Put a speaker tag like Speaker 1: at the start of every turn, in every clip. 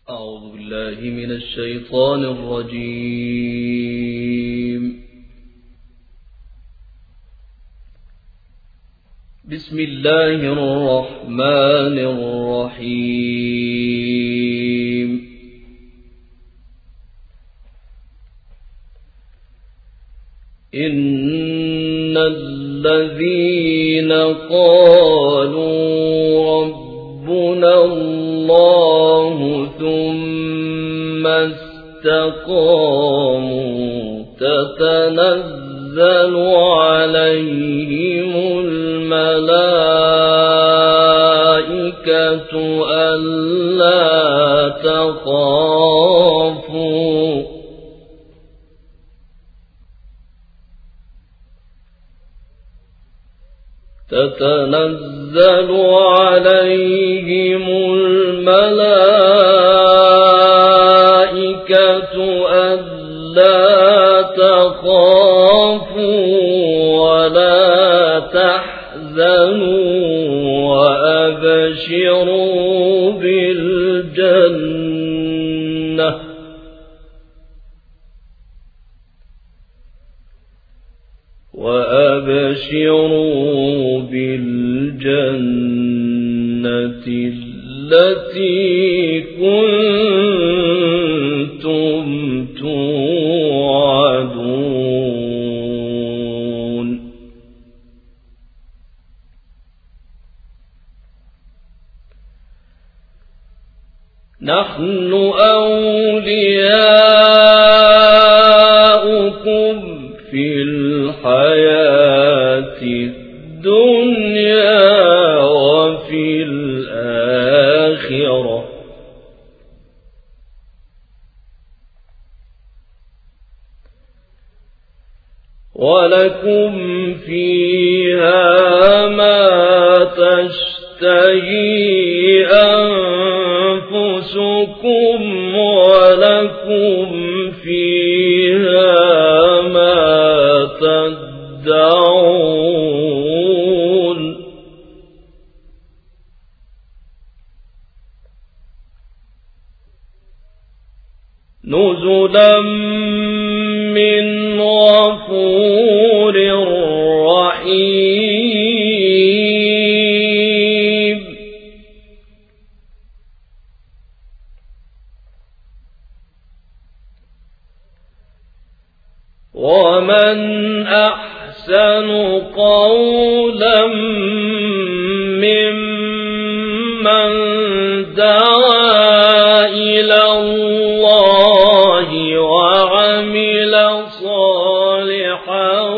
Speaker 1: أعوذ بالله من الشيطان الرجيم. بسم الله الرحمن الرحيم. إن الذين قالوا ربنا الله ثم استقاموا تتنزل عليهم الملائكة ألا تخافوا تتنزل عليهم الملائكة ألا تخافوا ولا تحزنوا وأبشروا بالجنة التي كنتم توعدون. نحن أولياؤكم في الحياة الدنيا وفي الآخرة ولكم فيها ما تشتهي أنفسكم ولكم فيها ما تدعون. نزلا من غفور رحيم. ومن أحسن قولا ممن دعا إلى الله وعمل صالحا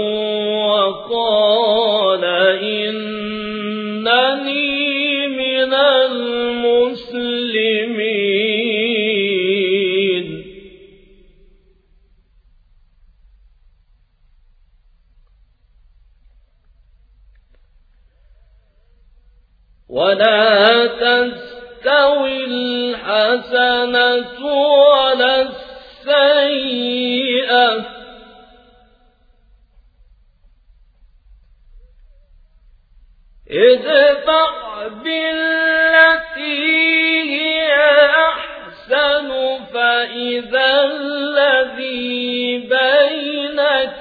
Speaker 1: وقال إنني من المسلمين. ولا تستوي الحسنة ولا السيئة ادفع بالتي هي أحسن فإذا الذي بينك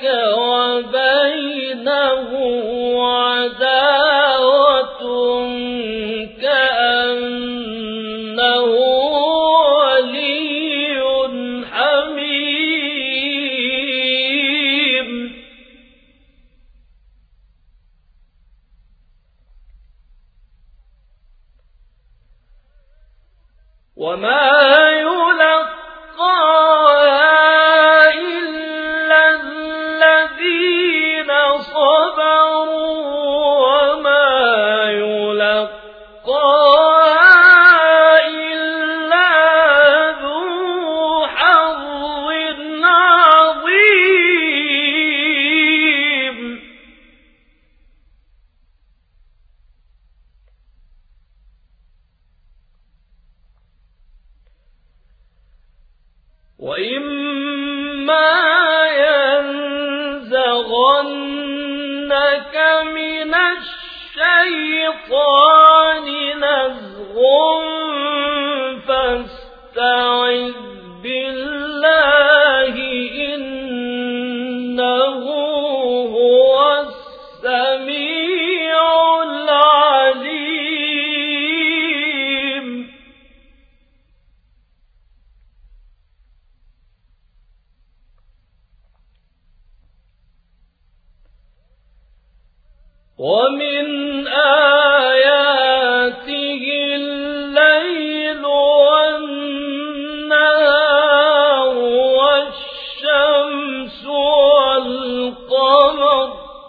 Speaker 1: وبينه عداوة كأنه ولي حميم. وما يلقاها إلا الذين صبروا وما يلقاها إلا ذو حظ عظيم. وإما ينزغنك من الشيطان نزغ فاستعذ بالله إنه هو السميع العليم. ومن آياته الليل والنهار والشمس والقمر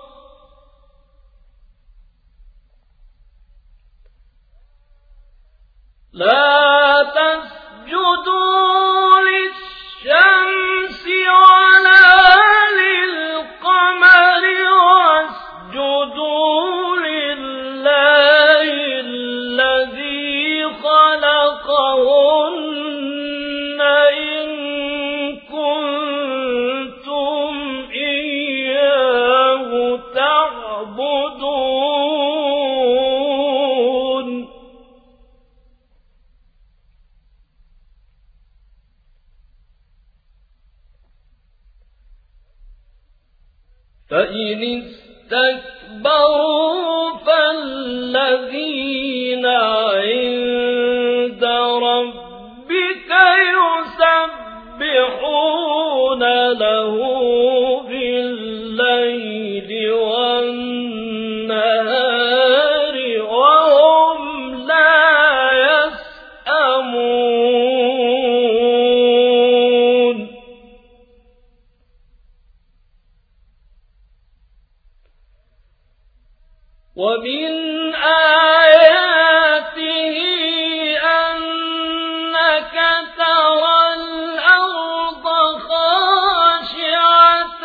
Speaker 1: لا تسجدوا للشمس ولا للقمر واسجدوا لله الذي خلقهن إن كنتم إياه تعبدون. فإن استكبروا فالذين عند ربك يسبحون له بالليل والنهار وهم لا يسأمون. ومن آياته أنك ترى الأرض خاشعة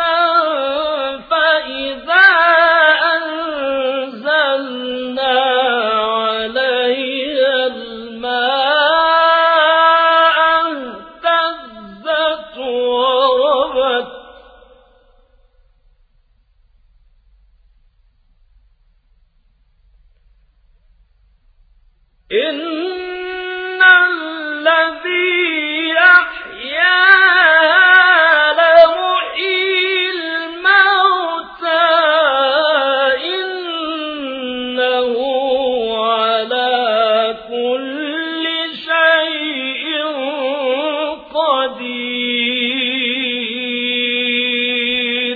Speaker 1: فإذا أنزلنا عليها الماء اهتزت وربت إن الذي أحياها لمحيي الموتى إنه على كل شيء قدير.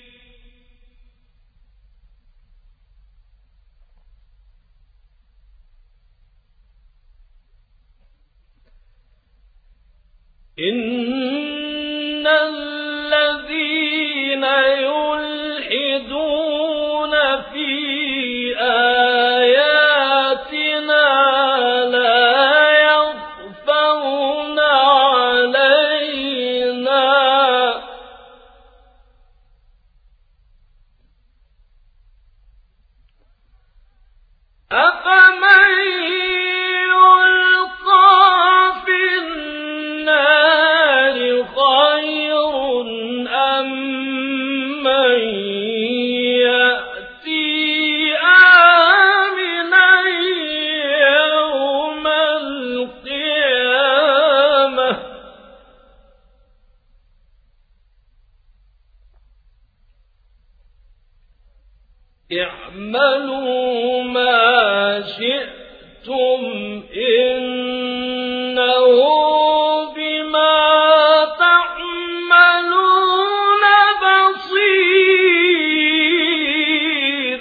Speaker 1: إن الذين يلحدون في آياتنا لا يخفون علينا أفمن يلقى في النار خير أم من يأتي آمنا يوم القيامة اعملوا ما شئتم إنه بما تعملون بصير.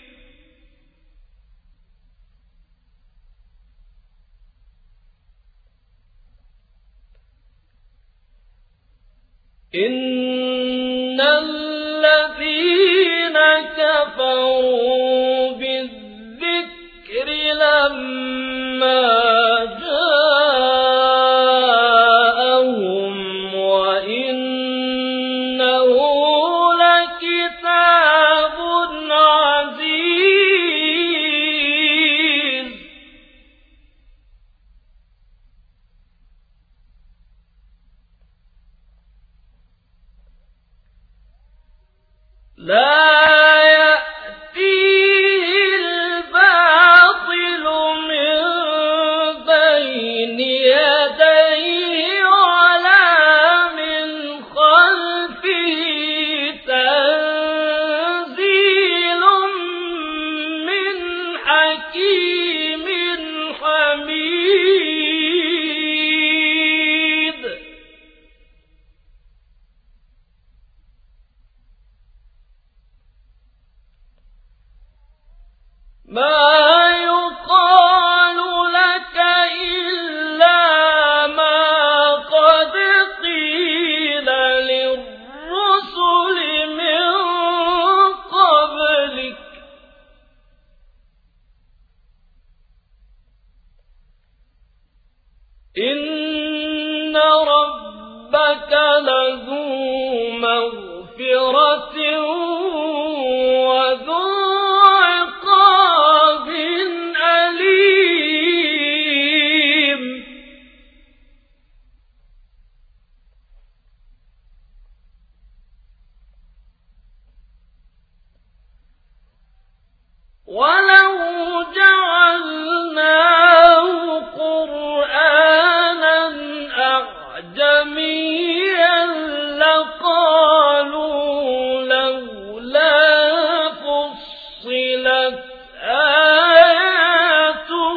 Speaker 1: إن الذين كفروا بالذكر لما جاءهم وإنه لكتاب عزيز. لا يأتيه الباطل من بين يديه ربك لذو مغفرة وذو عقاب أليم ولو جعلناه قرآنا أعجميا لقالوا لولا فصلت آياته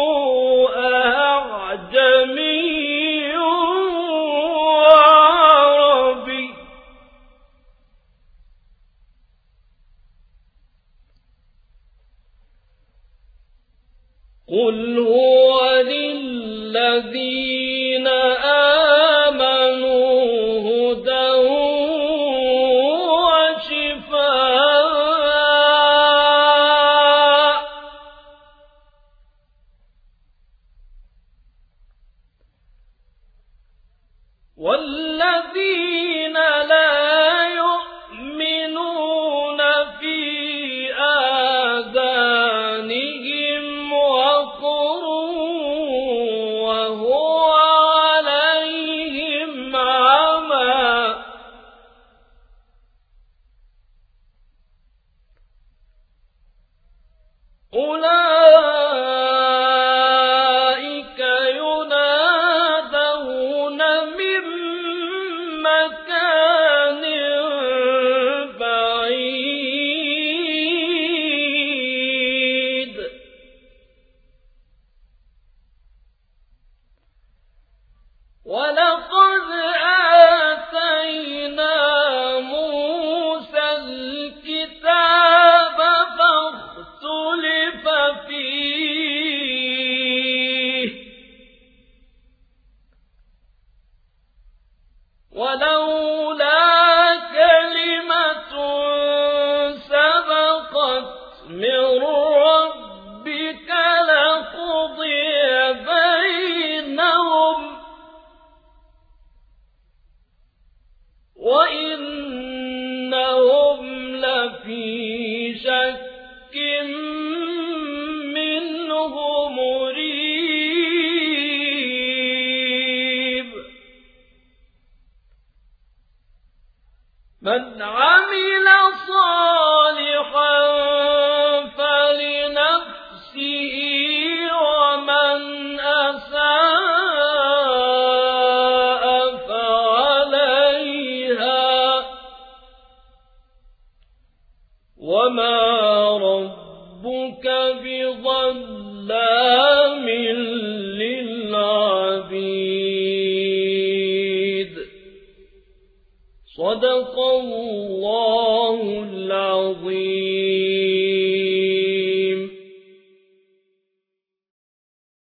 Speaker 1: أعجمي وعربي قل هو للذين آمنوا هدى وشفاء والذين لا يؤمنون في آذانهم وقر وهو عليهم عمى أولئك ينادون من مكان بعيد ولقد آتينا موسى الكتاب فاختلف فيه ولولا كلمة سبقت من ربك لقضي بينهم وإنهم لفي شك منه مريب من عمل صالحا فلنفسه ومن أساء فعليها وما ربك بظلام للعبيد صدق الله العظيم.